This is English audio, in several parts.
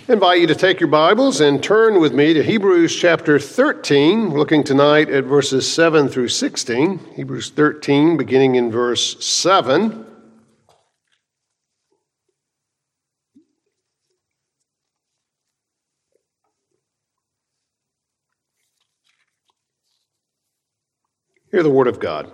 I invite you to take your Bibles and turn with me to Hebrews chapter 13, looking tonight at verses 7 through 16. Hebrews 13, beginning in verse 7. Hear the word of God.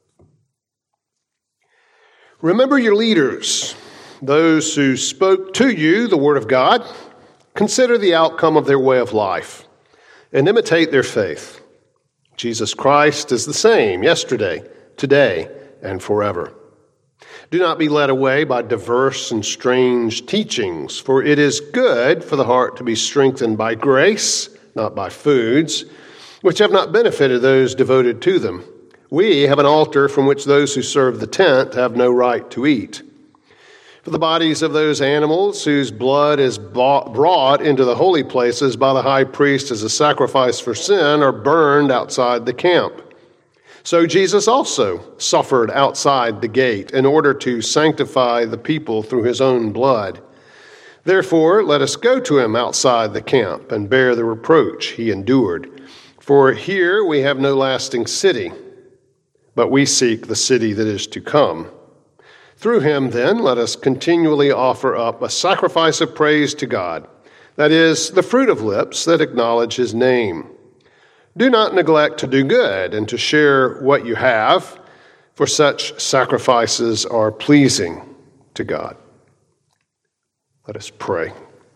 Remember your leaders, those who spoke to you the word of God. Consider the outcome of their way of life and imitate their faith. Jesus Christ is the same yesterday, today, and forever. Do not be led away by diverse and strange teachings, for it is good for the heart to be strengthened by grace, not by foods, which have not benefited those devoted to them. We have an altar from which those who serve the tent have no right to eat. For the bodies of those animals whose blood is brought into the holy places by the high priest as a sacrifice for sin are burned outside the camp. So Jesus also suffered outside the gate in order to sanctify the people through his own blood. Therefore, let us go to him outside the camp and bear the reproach he endured. For here we have no lasting city, but we seek the city that is to come. Through him, then, let us continually offer up a sacrifice of praise to God, that is, the fruit of lips that acknowledge his name. Do not neglect to do good and to share what you have, for such sacrifices are pleasing to God. Let us pray.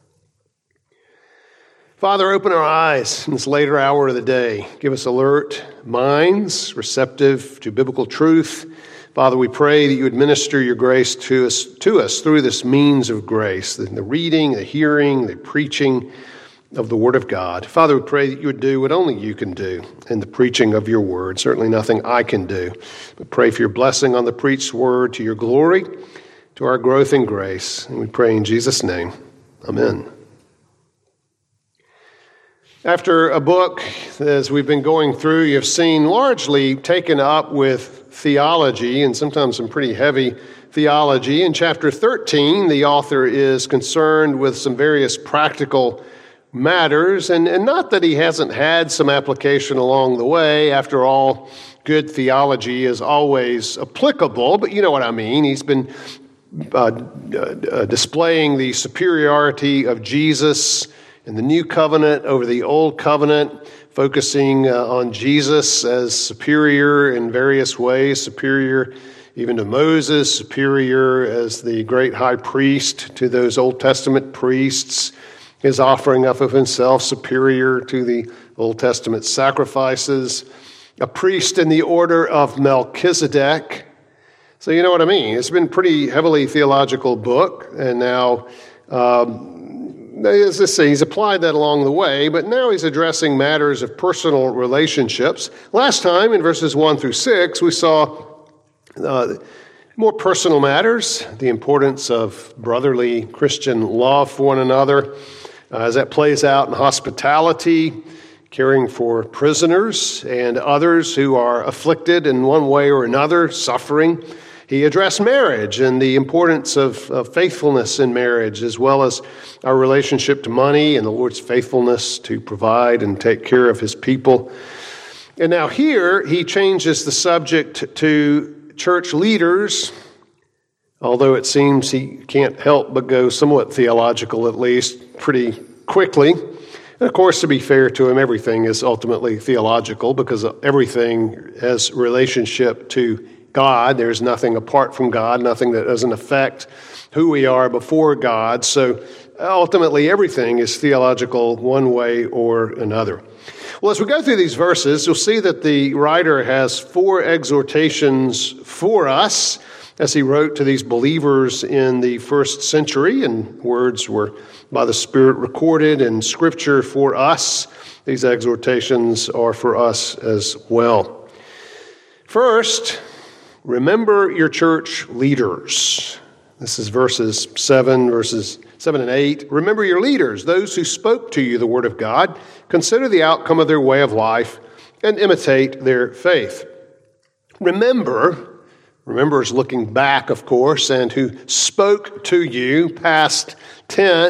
Father, open our eyes in this later hour of the day. Give us alert minds, receptive to biblical truth. Father, we pray that you would minister your grace to us through this means of grace, the reading, the hearing, the preaching of the Word of God. Father, we pray that you would do what only you can do in the preaching of your Word, certainly nothing I can do. We pray for your blessing on the preached Word to your glory, to our growth in grace. And we pray in Jesus' name. Amen. After a book, as we've been going through, you've seen largely taken up with theology, and sometimes some pretty heavy theology. In chapter 13, the author is concerned with some various practical matters, and not that he hasn't had some application along the way. After all, good theology is always applicable, but you know what I mean. He's been displaying the superiority of Jesus in the new covenant over the old covenant, focusing on Jesus as superior in various ways, superior even to Moses, superior as the great high priest to those Old Testament priests, his offering up of himself superior to the Old Testament sacrifices, a priest in the order of Melchizedek. So you know what I mean. It's been a pretty heavily theological book, and now as I say, he's applied that along the way, but now he's addressing matters of personal relationships. Last time, in verses 1 through 6, we saw more personal matters, the importance of brotherly Christian love for one another, as that plays out in hospitality, caring for prisoners and others who are afflicted in one way or another, suffering. He addressed marriage and the importance of faithfulness in marriage, as well as our relationship to money and the Lord's faithfulness to provide and take care of his people. And now here he changes the subject to church leaders, although it seems he can't help but go somewhat theological, at least, pretty quickly. And of course, to be fair to him, everything is ultimately theological because everything has relationship to God. There's nothing apart from God, nothing that doesn't affect who we are before God. So ultimately, everything is theological one way or another. Well, as we go through these verses, you'll see that the writer has 4 exhortations for us as he wrote to these believers in the first century, and words were by the Spirit recorded in Scripture for us. These exhortations are for us as well. First, remember your church leaders. This is verses 7 and 8. Remember your leaders, those who spoke to you the word of God. Consider the outcome of their way of life and imitate their faith. Remember is looking back, of course, and who spoke to you, past tense.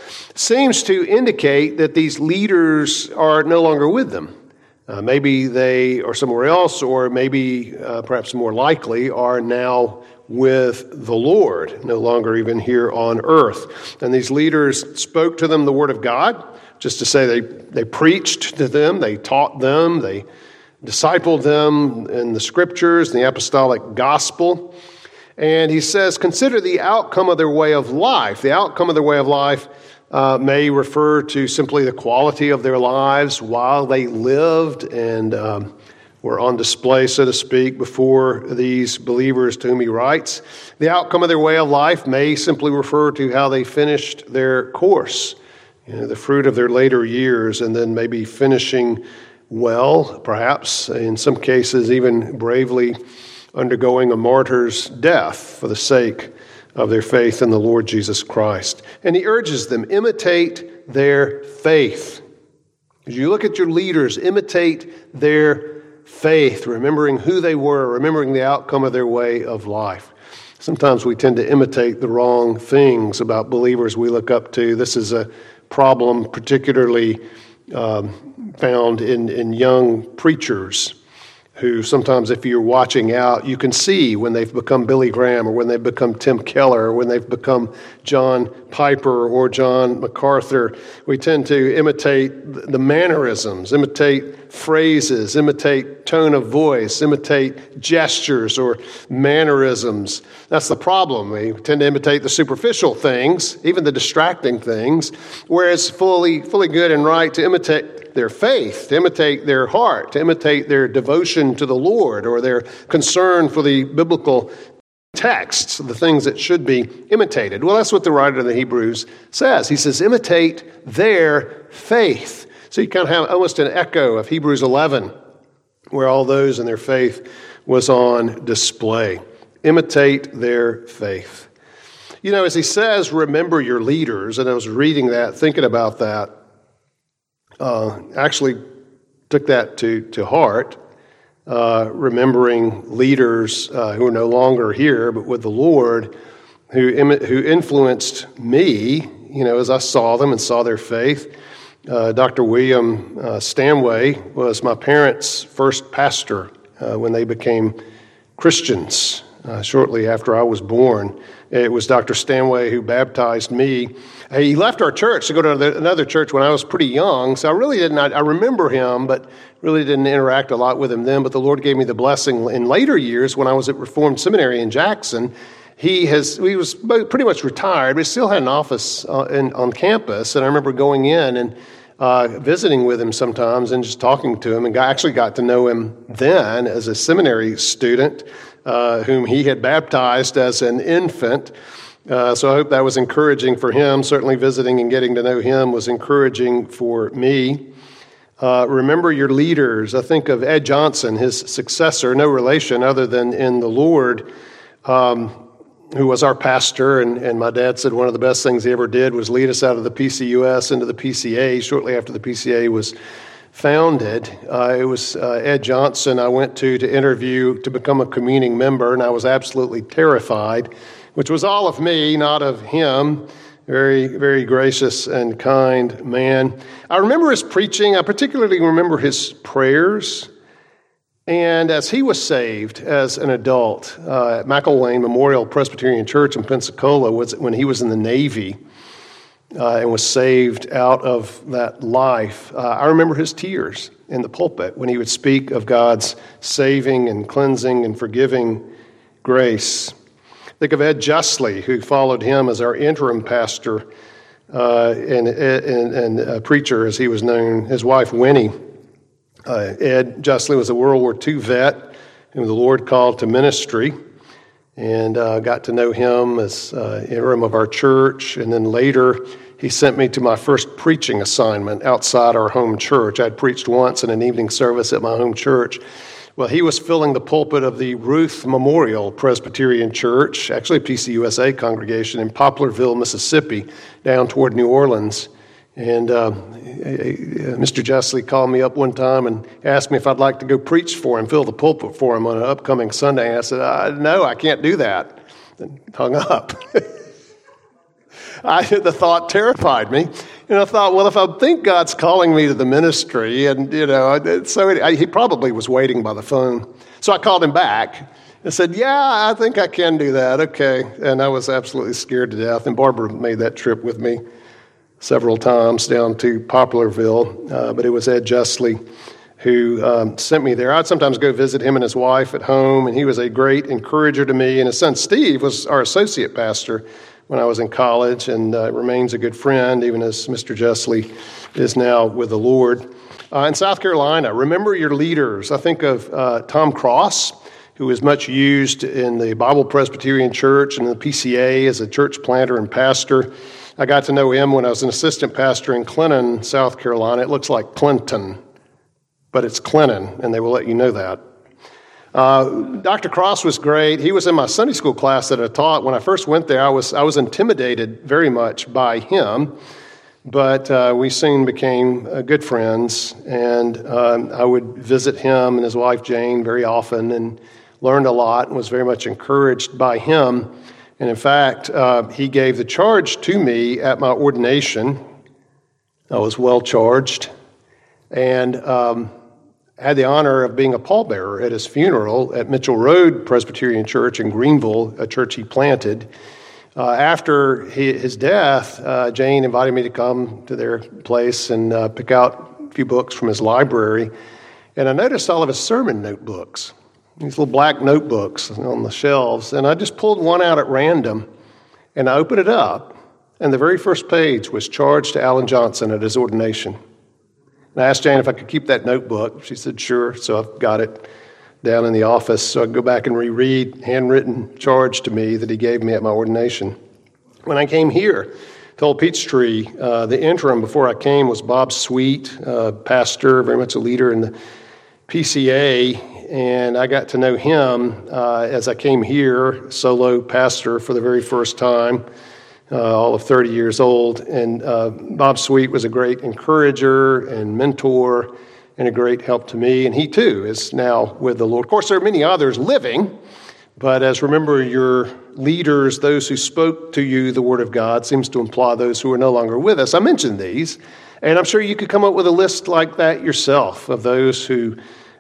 seems to indicate that these leaders are no longer with them. Maybe they are somewhere else, or maybe, perhaps more likely, are now with the Lord, no longer even here on earth. And these leaders spoke to them the Word of God, just to say they preached to them, they taught them, they discipled them in the Scriptures, the apostolic gospel. And he says, consider the outcome of their way of life. The outcome of their way of life may refer to simply the quality of their lives while they lived and were on display, so to speak, before these believers to whom he writes. The outcome of their way of life may simply refer to how they finished their course, the fruit of their later years, and then maybe finishing well, perhaps, in some cases even bravely undergoing a martyr's death for the sake of their faith in the Lord Jesus Christ. And he urges them, imitate their faith. As you look at your leaders, imitate their faith, remembering who they were, remembering the outcome of their way of life. Sometimes we tend to imitate the wrong things about believers we look up to. This is a problem particularly found in young preachers, who sometimes, if you're watching out, you can see when they've become Billy Graham, or when they've become Tim Keller, or when they've become John Piper or John MacArthur. We tend to imitate the mannerisms, imitate phrases, imitate tone of voice, imitate gestures or mannerisms. That's the problem. We tend to imitate the superficial things, even the distracting things, whereas fully good and right to imitate their faith, to imitate their heart, to imitate their devotion to the Lord, or their concern for the biblical texts, the things that should be imitated. Well, that's what the writer of the Hebrews says. He says, imitate their faith. So you kind of have almost an echo of Hebrews 11, where all those in their faith was on display. Imitate their faith. As he says, remember your leaders, and I was reading that, thinking about that, actually took that to heart, remembering leaders who are no longer here, but with the Lord, who influenced me, as I saw them and saw their faith. Dr. William Stanway was my parents' first pastor when they became Christians shortly after I was born. It was Dr. Stanway who baptized me. He left our church to go to another church when I was pretty young, so I remember him, but really didn't interact a lot with him then. But the Lord gave me the blessing in later years when I was at Reformed Seminary in Jackson. He was pretty much retired, but he still had an office on campus, and I remember going in and visiting with him sometimes and just talking to him, and actually got to know him then as a seminary student whom he had baptized as an infant. So I hope that was encouraging for him. Certainly visiting and getting to know him was encouraging for me. Remember your leaders. I think of Ed Johnson, his successor, no relation other than in the Lord, who was our pastor. And my dad said one of the best things he ever did was lead us out of the PCUS into the PCA shortly after the PCA was founded. It was Ed Johnson I went to interview to become a communing member, and I was absolutely terrified, which was all of me, not of him. Very, very gracious and kind man. I remember his preaching. I particularly remember his prayers. And as he was saved as an adult at McElwain Memorial Presbyterian Church in Pensacola, when he was in the Navy and was saved out of that life, I remember his tears in the pulpit when he would speak of God's saving and cleansing and forgiving grace. Think of Ed Justly, who followed him as our interim pastor and a preacher, as he was known, his wife Winnie. Ed Justly was a World War II vet whom the Lord called to ministry, and got to know him as interim of our church. And then later, he sent me to my first preaching assignment outside our home church. I'd preached once in an evening service at my home church. Well, he was filling the pulpit of the Ruth Memorial Presbyterian Church, actually a PCUSA congregation in Poplarville, Mississippi, down toward New Orleans. And Mr. Justly called me up one time and asked me if I'd like to go preach for him, fill the pulpit for him on an upcoming Sunday. And I said, no, I can't do that. And hung up. The thought terrified me. And I thought, well, if I think God's calling me to the ministry, and, he probably was waiting by the phone. So I called him back and said, yeah, I think I can do that. Okay. And I was absolutely scared to death. And Barbara made that trip with me several times down to Poplarville. But it was Ed Justly who sent me there. I'd sometimes go visit him and his wife at home, and he was a great encourager to me. And his son Steve was our associate pastor when I was in college, and remains a good friend, even as Mr. Justly is now with the Lord. In South Carolina, remember your leaders. I think of Tom Cross, who was much used in the Bible Presbyterian Church and the PCA as a church planter and pastor. I got to know him when I was an assistant pastor in Clinton, South Carolina. It looks like Clinton, but it's Clinton, and they will let you know that. Dr. Cross was great. He was in my Sunday school class that I taught. When I first went there, I was intimidated very much by him, but we soon became good friends, and I would visit him and his wife Jane very often and learned a lot and was very much encouraged by him. And in fact, he gave the charge to me at my ordination. I was well charged, and had the honor of being a pallbearer at his funeral at Mitchell Road Presbyterian Church in Greenville, a church he planted. After his death, Jane invited me to come to their place and pick out a few books from his library. And I noticed all of his sermon notebooks, these little black notebooks on the shelves. And I just pulled one out at random, and I opened it up, and the very first page was Charge to Alan Johnson at his ordination. And I asked Jane if I could keep that notebook. She said, sure. So I've got it down in the office. So I go back and reread handwritten charge to me that he gave me at my ordination. When I came here to Old Peachtree, the interim before I came was Bob Sweet, pastor, very much a leader in the PCA. And I got to know him as I came here, solo pastor for the very first time. All of 30 years old, and Bob Sweet was a great encourager and mentor and a great help to me, and he too is now with the Lord. Of course, there are many others living, but as remember your leaders, those who spoke to you the Word of God, seems to imply those who are no longer with us. I mentioned these, and I'm sure you could come up with a list like that yourself of those who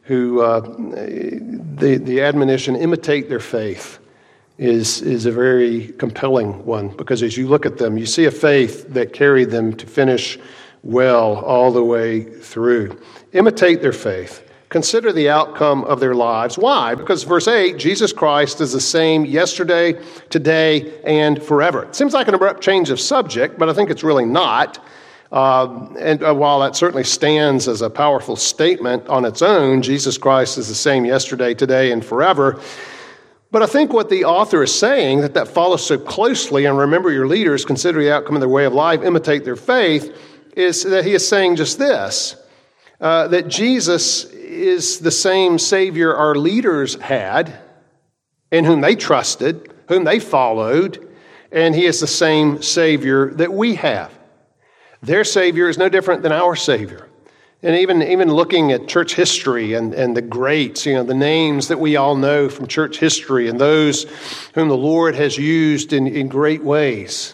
the admonition, imitate their faith, is a very compelling one, because as you look at them, you see a faith that carried them to finish well all the way through. Imitate their faith. Consider the outcome of their lives. Why? Because verse 8, Jesus Christ is the same yesterday, today, and forever. It seems like an abrupt change of subject, but I think it's really not. And while that certainly stands as a powerful statement on its own, Jesus Christ is the same yesterday, today, and forever. But I think what the author is saying, that follows so closely, and remember your leaders, consider the outcome of their way of life, imitate their faith, is that he is saying just this, that Jesus is the same Savior our leaders had, in whom they trusted, whom they followed, and he is the same Savior that we have. Their Savior is no different than our Savior. And even looking at church history and the greats, the names that we all know from church history and those whom the Lord has used in great ways.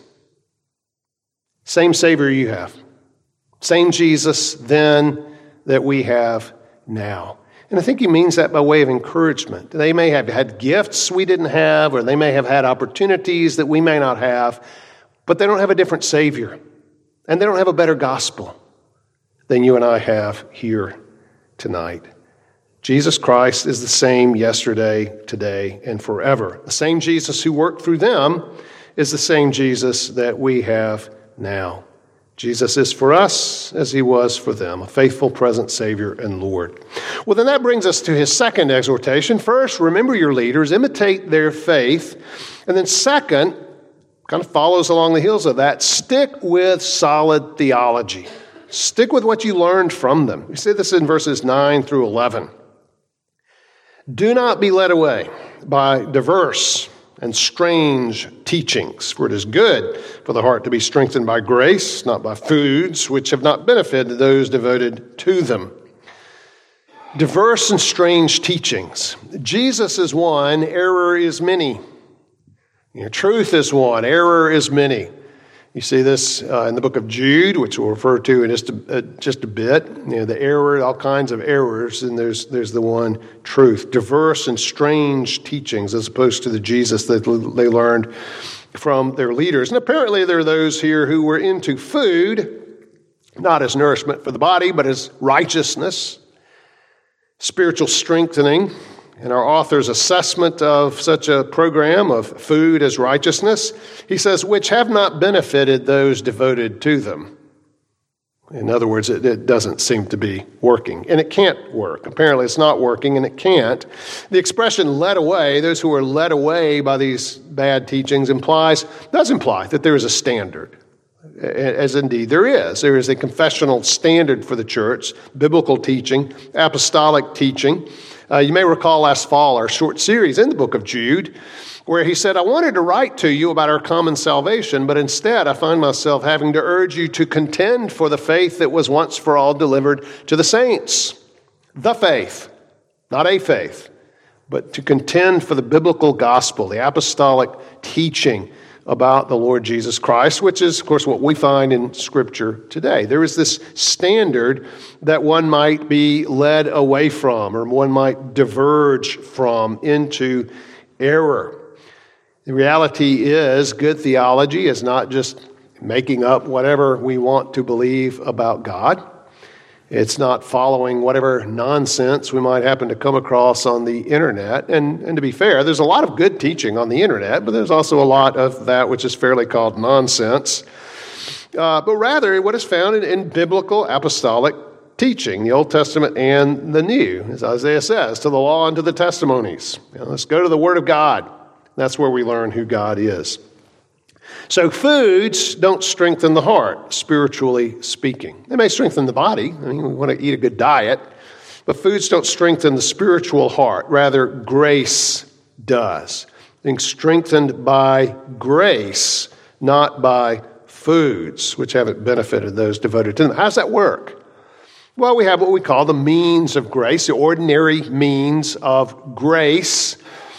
Same Savior you have. Same Jesus then that we have now. And I think he means that by way of encouragement. They may have had gifts we didn't have, or they may have had opportunities that we may not have, but they don't have a different Savior. And they don't have a better gospel than you and I have here tonight. Jesus Christ is the same yesterday, today, and forever. The same Jesus who worked through them is the same Jesus that we have now. Jesus is for us as he was for them, a faithful present Savior and Lord. Well, then that brings us to his second exhortation. First, remember your leaders, imitate their faith. And then second, kind of follows along the heels of that, stick with solid theology. Stick with what you learned from them. We see this in verses 9 through 11. Do not be led away by diverse and strange teachings, for it is good for the heart to be strengthened by grace, not by foods which have not benefited those devoted to them. Diverse and strange teachings. Jesus is one, error is many. Truth is one, error is many. You see this in the book of Jude, which we'll refer to in just a bit. The error, all kinds of errors, and there's the one truth. Diverse and strange teachings as opposed to the Jesus that they learned from their leaders. And apparently there are those here who were into food, not as nourishment for the body, but as righteousness, spiritual strengthening. In our author's assessment of such a program of food as righteousness, he says, which have not benefited those devoted to them. In other words, it doesn't seem to be working, and it can't work. Apparently it's not working, and it can't. The expression led away, those who are led away by these bad teachings, does imply that there is a standard, as indeed there is. There is a confessional standard for the church, biblical teaching, apostolic teaching. You may recall last fall our short series in the book of Jude, where he said, I wanted to write to you about our common salvation, but instead I find myself having to urge you to contend for the faith that was once for all delivered to the saints. The faith, not a faith, but to contend for the biblical gospel, the apostolic teaching about the Lord Jesus Christ, which is, of course, what we find in Scripture today. There is this standard that one might be led away from, or one might diverge from into error. The reality is, good theology is not just making up whatever we want to believe about God. It's not following whatever nonsense we might happen to come across on the internet. And to be fair, there's a lot of good teaching on the internet, but there's also a lot of that which is fairly called nonsense. But rather, what is found in biblical apostolic teaching, the Old Testament and the New, as Isaiah says, to the law and to the testimonies. Let's go to the Word of God. That's where we learn who God is. So foods don't strengthen the heart, spiritually speaking. They may strengthen the body. We want to eat a good diet. But foods don't strengthen the spiritual heart. Rather, grace does. Being strengthened by grace, not by foods, which haven't benefited those devoted to them. How does that work? Well, we have what we call the means of grace, the ordinary means of grace,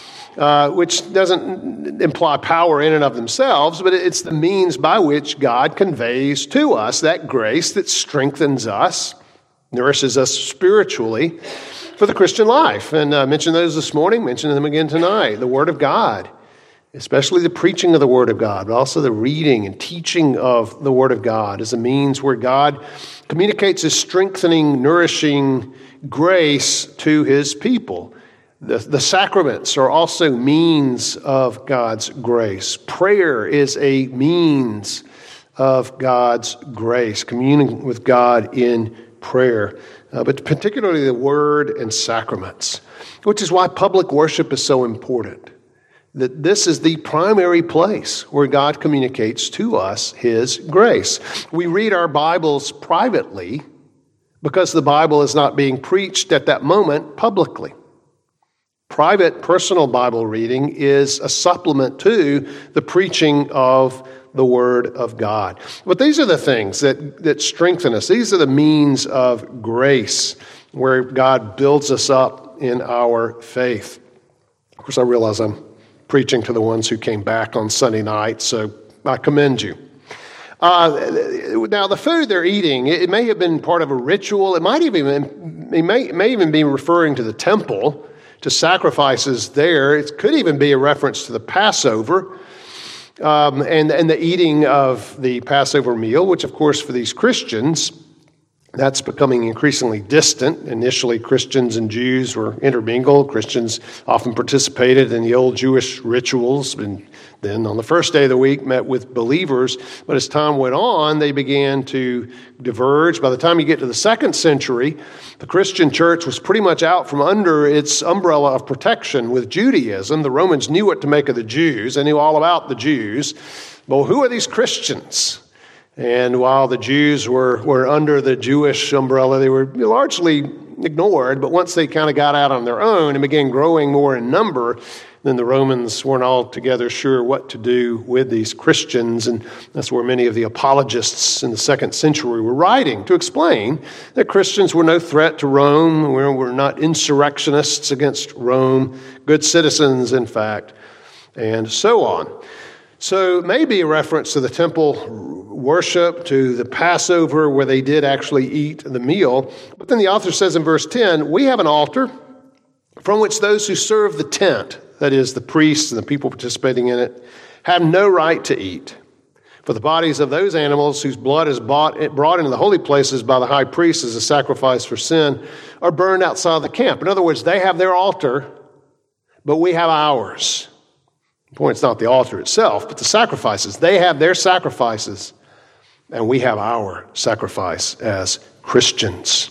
which doesn't imply power in and of themselves, but it's the means by which God conveys to us that grace that strengthens us, nourishes us spiritually for the Christian life. And I mentioned those this morning, mentioned them again tonight. The Word of God, especially the preaching of the Word of God, but also the reading and teaching of the Word of God is a means where God communicates His strengthening, nourishing grace to His people. The sacraments are also means of God's grace. Prayer is a means of God's grace, communing with God in prayer, but particularly the Word and sacraments, which is why public worship is so important. That this is the primary place where God communicates to us His grace. We read our Bibles privately because the Bible is not being preached at that moment publicly. Private, personal Bible reading is a supplement to the preaching of the Word of God. But these are the things that strengthen us. These are the means of grace where God builds us up in our faith. Of course, I realize I'm preaching to the ones who came back on Sunday night, so I commend you. Now, the food they're eating, it may have been part of a ritual. It may even be referring to the temple, to sacrifices there. It could even be a reference to the Passover and the eating of the Passover meal, which, of course, for these Christians, that's becoming increasingly distant. Initially, Christians and Jews were intermingled. Christians often participated in the old Jewish rituals, and then on the first day of the week met with believers. But as time went on, they began to diverge. By the time you get to the 2nd century, the Christian church was pretty much out from under its umbrella of protection with Judaism. The Romans knew what to make of the Jews. They knew all about the Jews. Well, who are these Christians? And while the Jews were under the Jewish umbrella, they were largely ignored. But once they kind of got out on their own and began growing more in number, then the Romans weren't altogether sure what to do with these Christians. And that's where many of the apologists in the 2nd century were writing to explain that Christians were no threat to Rome. We're not insurrectionists against Rome, good citizens, in fact, and so on. So it may be a reference to the temple worship, to the Passover where they did actually eat the meal. But then the author says in verse 10, we have an altar from which those who serve the tent, that is, the priests and the people participating in it, have no right to eat. For the bodies of those animals whose blood is brought into the holy places by the high priest as a sacrifice for sin are burned outside the camp. In other words, they have their altar, but we have ours. The point's not the altar itself, but the sacrifices. They have their sacrifices, and we have our sacrifice as Christians.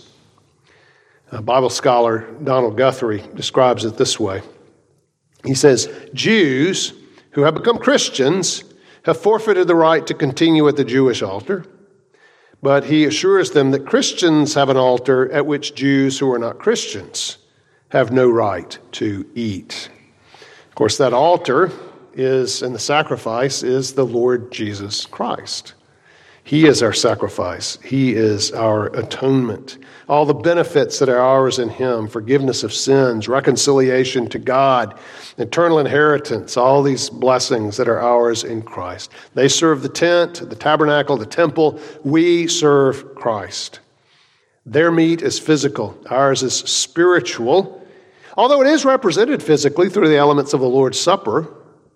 Bible scholar Donald Guthrie describes it this way. He says, Jews who have become Christians have forfeited the right to continue at the Jewish altar, but he assures them that Christians have an altar at which Jews who are not Christians have no right to eat. Of course, that altar and the sacrifice is the Lord Jesus Christ. He is our sacrifice. He is our atonement. All the benefits that are ours in Him, forgiveness of sins, reconciliation to God, eternal inheritance, all these blessings that are ours in Christ. They serve the tent, the tabernacle, the temple. We serve Christ. Their meat is physical. Ours is spiritual. Although it is represented physically through the elements of the Lord's Supper,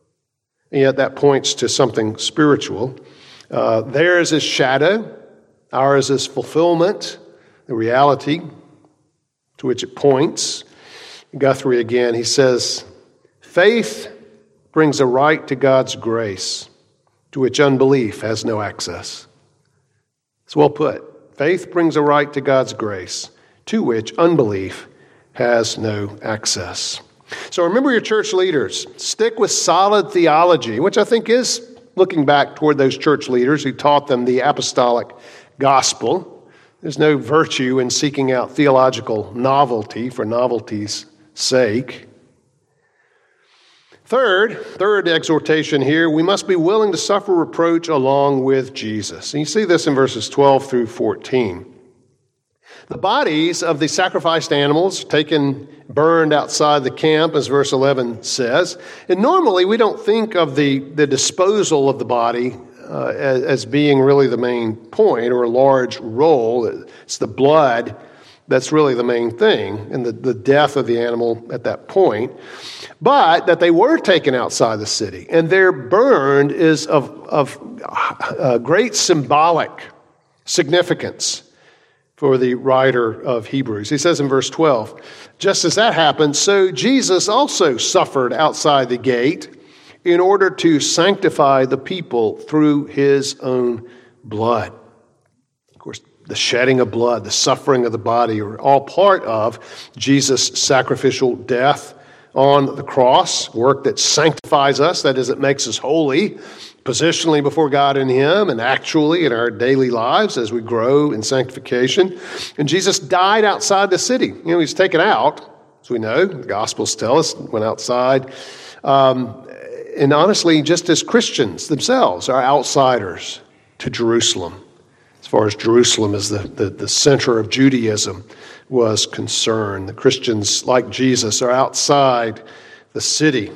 and yet that points to something spiritual. Theirs is shadow. Ours is fulfillment, the reality to which it points. Guthrie again, he says, faith brings a right to God's grace to which unbelief has no access. It's well put. Faith brings a right to God's grace to which unbelief has no access. So remember your church leaders. Stick with solid theology, which I think is looking back toward those church leaders who taught them the apostolic gospel. There's no virtue in seeking out theological novelty for novelty's sake. Third exhortation here, we must be willing to suffer reproach along with Jesus. And you see this in verses 12 through 14. The bodies of the sacrificed animals burned outside the camp, as verse 11 says. And normally we don't think of the disposal of the body as being really the main point or a large role. It's the blood that's really the main thing, and the death of the animal at that point. But that they were taken outside the city, and their burned is of great symbolic significance for the writer of Hebrews. He says in verse 12, just as that happened, so Jesus also suffered outside the gate in order to sanctify the people through his own blood. Of course, the shedding of blood, the suffering of the body are all part of Jesus' sacrificial death on the cross, work that sanctifies us, that is, it makes us holy, positionally before God in Him and actually in our daily lives as we grow in sanctification. And Jesus died outside the city. He's taken out, as we know, the Gospels tell us, went outside. And honestly, just as Christians themselves are outsiders to Jerusalem, as far as Jerusalem as the center of Judaism was concerned. The Christians, like Jesus, are outside the city.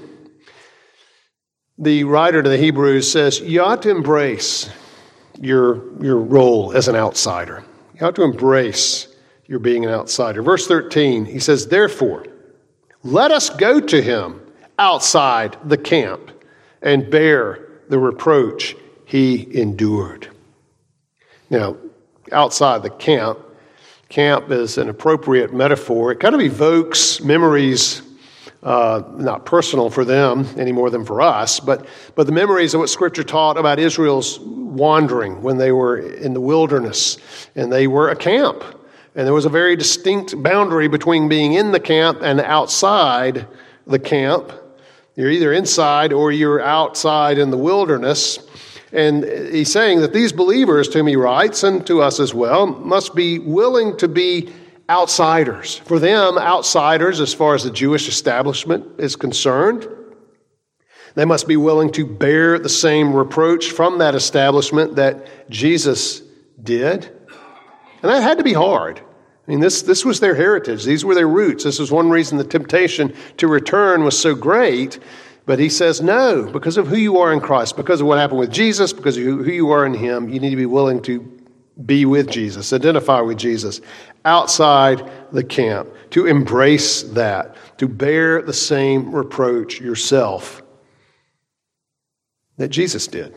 The writer to the Hebrews says, you ought to embrace your role as an outsider. You ought to embrace your being an outsider. Verse 13, he says, therefore, let us go to him outside the camp and bear the reproach he endured. Now, outside the camp is an appropriate metaphor. It kind of evokes memories, not personal for them any more than for us, but the memories of what Scripture taught about Israel's wandering when they were in the wilderness, and they were a camp. And there was a very distinct boundary between being in the camp and outside the camp. You're either inside or you're outside in the wilderness. And he's saying that these believers, to whom he writes, and to us as well, must be willing to be outsiders. For them, outsiders, as far as the Jewish establishment is concerned, they must be willing to bear the same reproach from that establishment that Jesus did. And that had to be hard. I mean, this was their heritage. These were their roots. This was one reason the temptation to return was so great, But he says, no, because of who you are in Christ, because of what happened with Jesus, because of who you are in him, you need to be willing to be with Jesus, identify with Jesus outside the camp, to embrace that, to bear the same reproach yourself that Jesus did.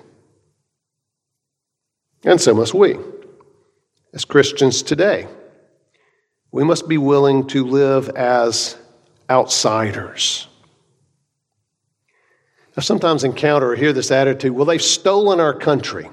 And so must we, as Christians today. We must be willing to live as outsiders. I sometimes encounter or hear this attitude, well, they've stolen our country.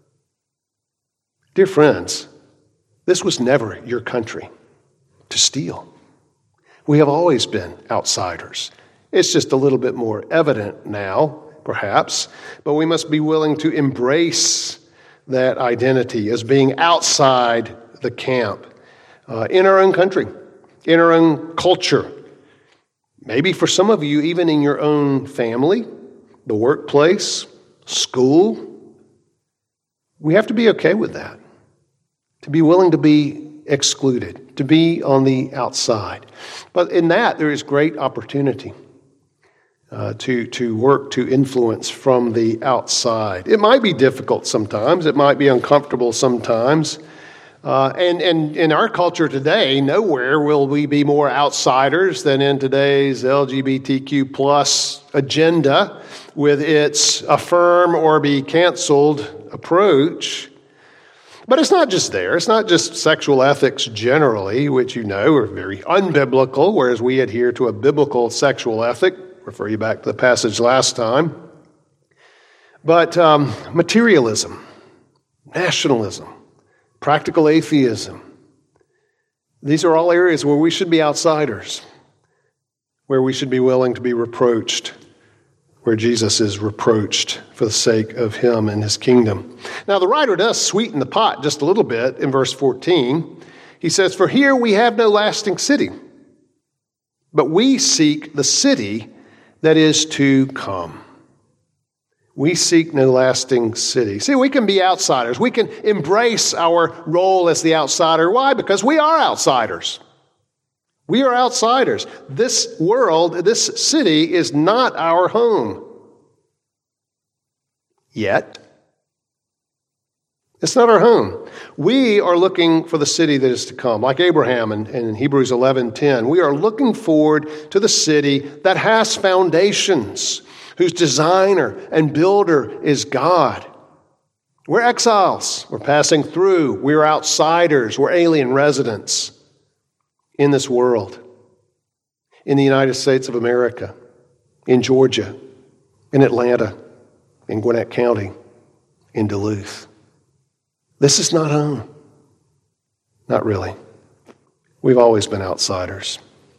Dear friends, this was never your country to steal. We have always been outsiders. It's just a little bit more evident now, perhaps, but we must be willing to embrace that identity as being outside the camp in our own country, in our own culture. Maybe for some of you, even in your own family, the workplace, school. We have to be okay with that, to be willing to be excluded, to be on the outside. But in that, there is great opportunity to work, to influence from the outside. It might be difficult sometimes. It might be uncomfortable sometimes. And in our culture today, nowhere will we be more outsiders than in today's LGBTQ plus agenda with its affirm or be canceled approach. But it's not just there. It's not just sexual ethics generally, which you know are very unbiblical, whereas we adhere to a biblical sexual ethic. Refer you back to the passage last time. But materialism, nationalism, practical atheism, these are all areas where we should be outsiders, where we should be willing to be reproached, where Jesus is reproached for the sake of him and his kingdom. Now, the writer does sweeten the pot just a little bit in verse 14. He says, "For here we have no lasting city, but we seek the city that is to come." We seek no lasting city. See, we can be outsiders. We can embrace our role as the outsider. Why? Because we are outsiders. We are outsiders. This world, this city is not our home. Yet. It's not our home. We are looking for the city that is to come. Like Abraham in Hebrews 11:10, we are looking forward to the city that has foundations, whose designer and builder is God. We're exiles. We're passing through. We're outsiders. We're alien residents in this world, in the United States of America, in Georgia, in Atlanta, in Gwinnett County, in Duluth. This is not home. Not really. We've always been outsiders.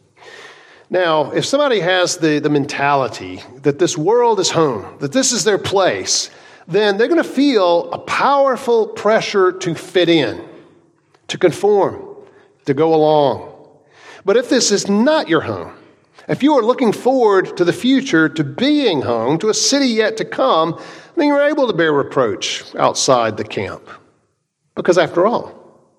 Now, if somebody has the mentality that this world is home, that this is their place, then they're going to feel a powerful pressure to fit in, to conform, to go along. But if this is not your home, if you are looking forward to the future, to being home, to a city yet to come, then you're able to bear reproach outside the camp. Because after all,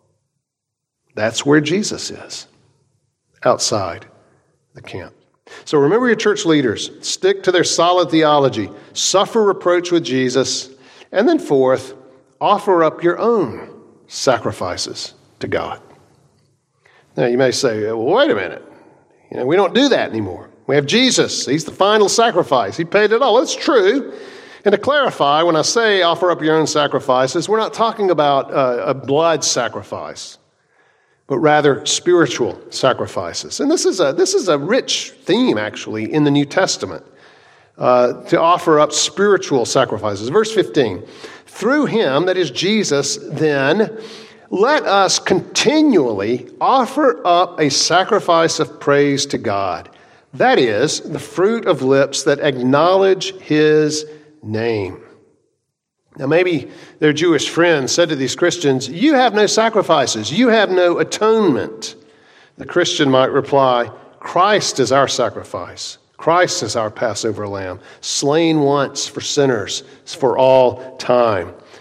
that's where Jesus is, outside the camp. So remember your church leaders. Stick to their solid theology. Suffer reproach with Jesus. And then fourth, offer up your own sacrifices to God. Now you may say, well, wait a minute. We don't do that anymore. We have Jesus. He's the final sacrifice. He paid it all. That's true. And to clarify, when I say offer up your own sacrifices, we're not talking about a blood sacrifice, but rather spiritual sacrifices. And this is a rich theme, actually, in the New Testament, to offer up spiritual sacrifices. Verse 15, through him, that is Jesus, then, let us continually offer up a sacrifice of praise to God. That is, the fruit of lips that acknowledge his name. Now, maybe their Jewish friends said to these Christians, you have no sacrifices, you have no atonement. The Christian might reply, Christ is our sacrifice. Christ is our Passover lamb, slain once for sinners for all time.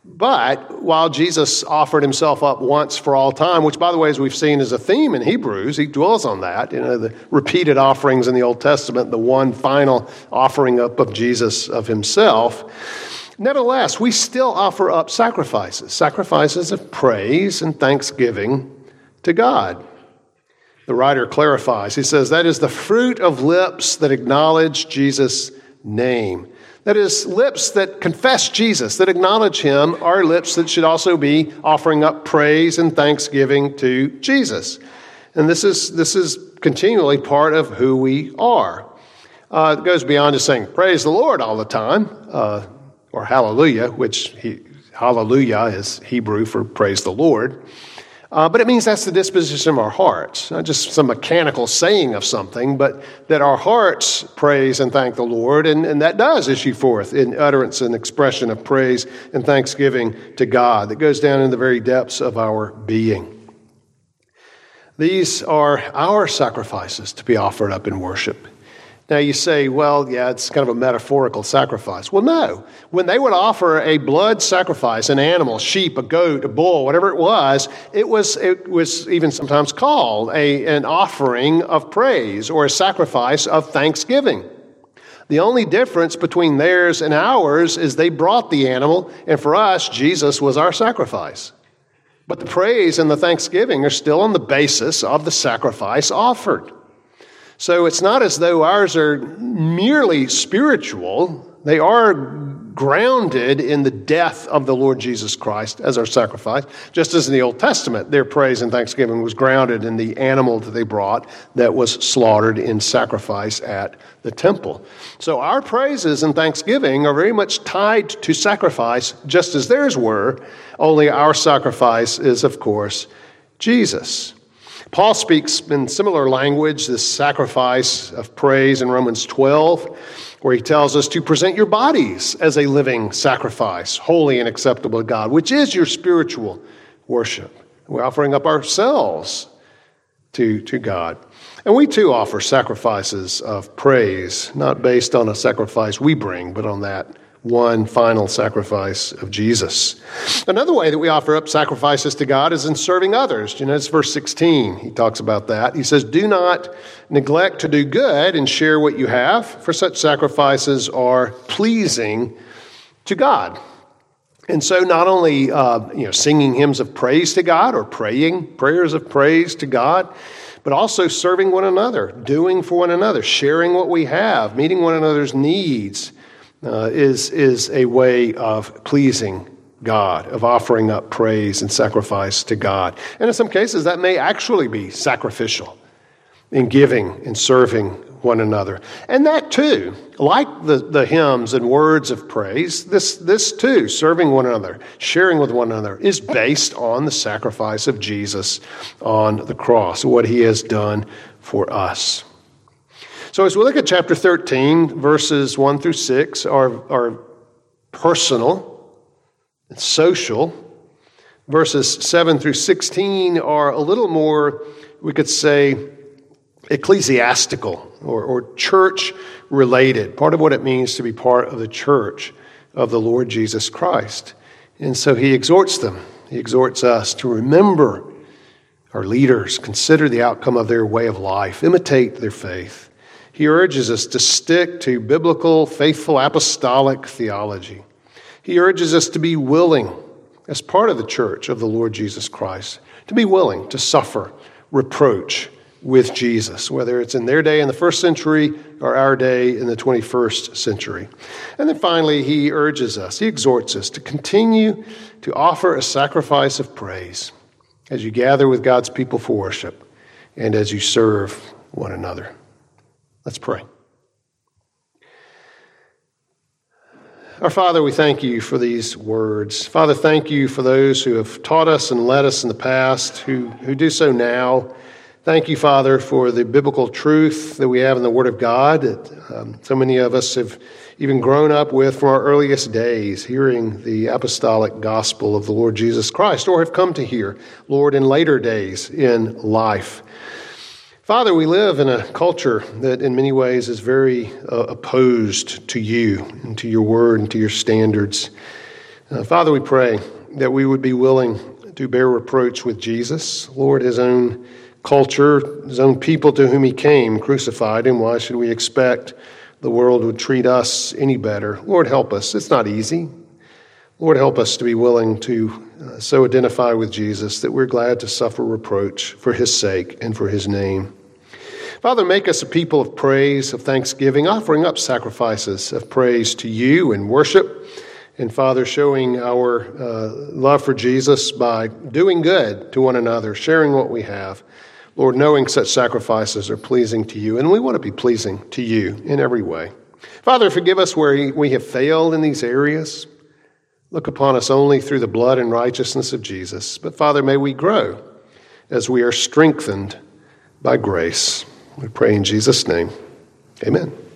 But while Jesus offered himself up once for all time, which, by the way, as we've seen is a theme in Hebrews, he dwells on that, the repeated offerings in the Old Testament, the one final offering up of Jesus of himself. Nevertheless, we still offer up sacrifices of praise and thanksgiving to God. The writer clarifies. He says, that is the fruit of lips that acknowledge Jesus' name. That is, lips that confess Jesus, that acknowledge him, are lips that should also be offering up praise and thanksgiving to Jesus. And this is continually part of who we are. It goes beyond just saying, praise the Lord all the time, or hallelujah, hallelujah is Hebrew for praise the Lord. But it means that's the disposition of our hearts, not just some mechanical saying of something, but that our hearts praise and thank the Lord, and that does issue forth in utterance and expression of praise and thanksgiving to God that goes down in the very depths of our being. These are our sacrifices to be offered up in worship. Now you say, well, yeah, it's kind of a metaphorical sacrifice. Well, no. When they would offer a blood sacrifice, an animal, sheep, a goat, a bull, whatever it was even sometimes called an offering of praise or a sacrifice of thanksgiving. The only difference between theirs and ours is they brought the animal, and for us, Jesus was our sacrifice. But the praise and the thanksgiving are still on the basis of the sacrifice offered. So it's not as though ours are merely spiritual. They are grounded in the death of the Lord Jesus Christ as our sacrifice. Just as in the Old Testament, their praise and thanksgiving was grounded in the animal that they brought that was slaughtered in sacrifice at the temple. So our praises and thanksgiving are very much tied to sacrifice, just as theirs were, only our sacrifice is, of course, Jesus. Paul speaks in similar language, this sacrifice of praise in Romans 12, where he tells us to present your bodies as a living sacrifice, holy and acceptable to God, which is your spiritual worship. We're offering up ourselves to God. And we too offer sacrifices of praise, not based on a sacrifice we bring, but on that one final sacrifice of Jesus. Another way that we offer up sacrifices to God is in serving others. It's verse 16. He talks about that. He says, do not neglect to do good and share what you have, for such sacrifices are pleasing to God. And so not only singing hymns of praise to God or praying prayers of praise to God, but also serving one another, doing for one another, sharing what we have, meeting one another's needs, is a way of pleasing God, of offering up praise and sacrifice to God. And in some cases, that may actually be sacrificial in giving and serving one another. And that too, like the hymns and words of praise, this too, serving one another, sharing with one another, is based on the sacrifice of Jesus on the cross, what he has done for us. So as we look at chapter 13, verses 1 through 6 are personal and social. Verses 7 through 16 are a little more, we could say, ecclesiastical or church-related, part of what it means to be part of the church of the Lord Jesus Christ. And so he exhorts them. He exhorts us to remember our leaders, consider the outcome of their way of life, imitate their faith. He urges us to stick to biblical, faithful, apostolic theology. He urges us to be willing, as part of the church of the Lord Jesus Christ, to be willing to suffer reproach with Jesus, whether it's in their day in the first century or our day in the 21st century. And then finally, he urges us, he exhorts us to continue to offer a sacrifice of praise as you gather with God's people for worship and as you serve one another. Let's pray. Our Father, we thank you for these words. Father, thank you for those who have taught us and led us in the past, who do so now. Thank you, Father, for the biblical truth that we have in the Word of God that so many of us have even grown up with from our earliest days, hearing the apostolic gospel of the Lord Jesus Christ, or have come to hear, Lord, in later days in life. Father, we live in a culture that in many ways is very opposed to you and to your word and to your standards. Father, we pray that we would be willing to bear reproach with Jesus. Lord, his own culture, his own people to whom he came, crucified him. Why should we expect the world would treat us any better? Lord, help us. It's not easy. Lord, help us to be willing to so identify with Jesus that we're glad to suffer reproach for his sake and for his name. Father, make us a people of praise, of thanksgiving, offering up sacrifices of praise to you and worship. And Father, showing our love for Jesus by doing good to one another, sharing what we have. Lord, knowing such sacrifices are pleasing to you, and we want to be pleasing to you in every way. Father, forgive us where we have failed in these areas. Look upon us only through the blood and righteousness of Jesus. But Father, may we grow as we are strengthened by grace. We pray in Jesus' name. Amen.